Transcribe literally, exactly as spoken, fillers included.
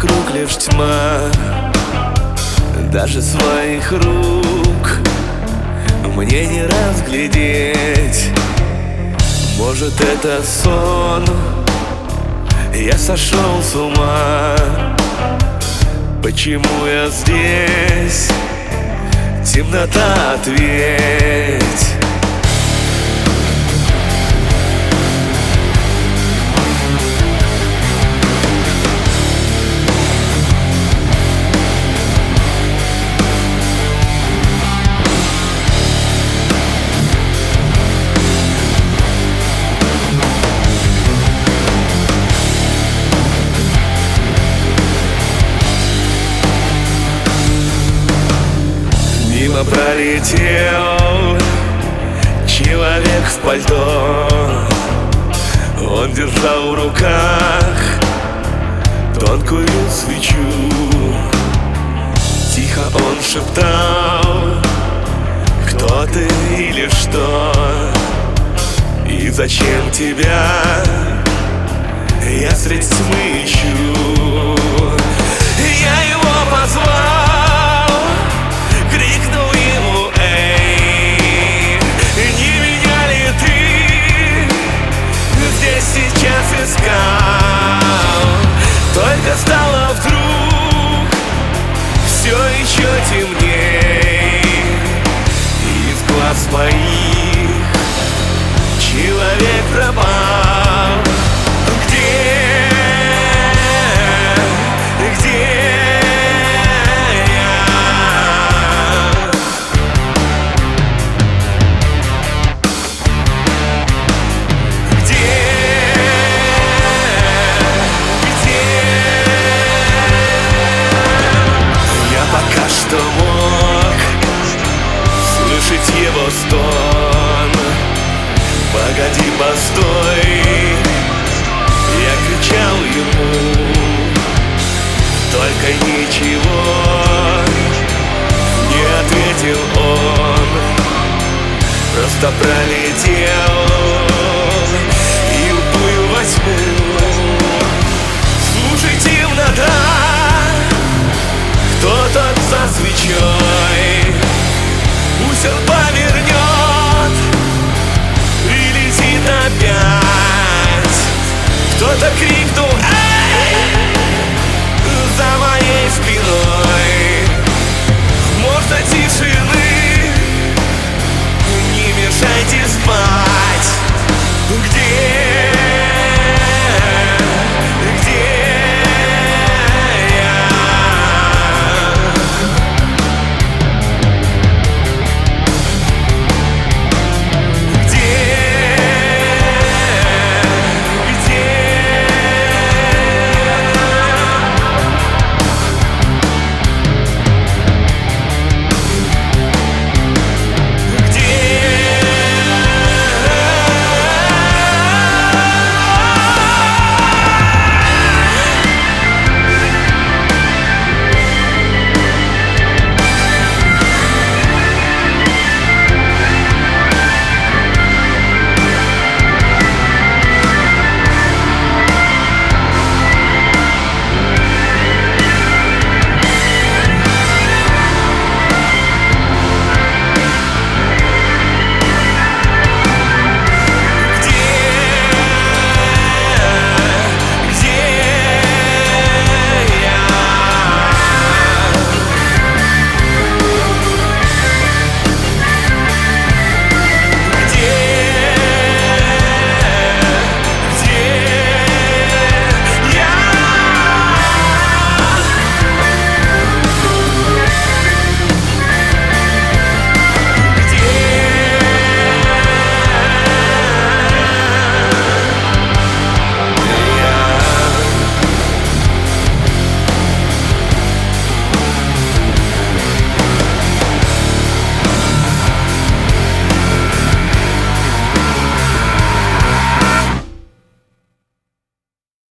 вокруг лишь тьма, даже своих рук мне не разглядеть. Может, это сон, я сошел с ума. Почему я здесь? Темнота, ответь. Мимо пролетел человек в пальто. Он держал в руках тонкую свечу. Тихо он шептал: кто ты или что, и зачем тебя я средь тьмы ищу. Я его позвал, крикнул ему: эй, не меня ли ты здесь сейчас искал? Только стало вдруг все еще темней, и из глаз моих человек пропал. Что мог слышать его стон. Погоди, постой, я кричал ему, только ничего не ответил он. Просто пролетел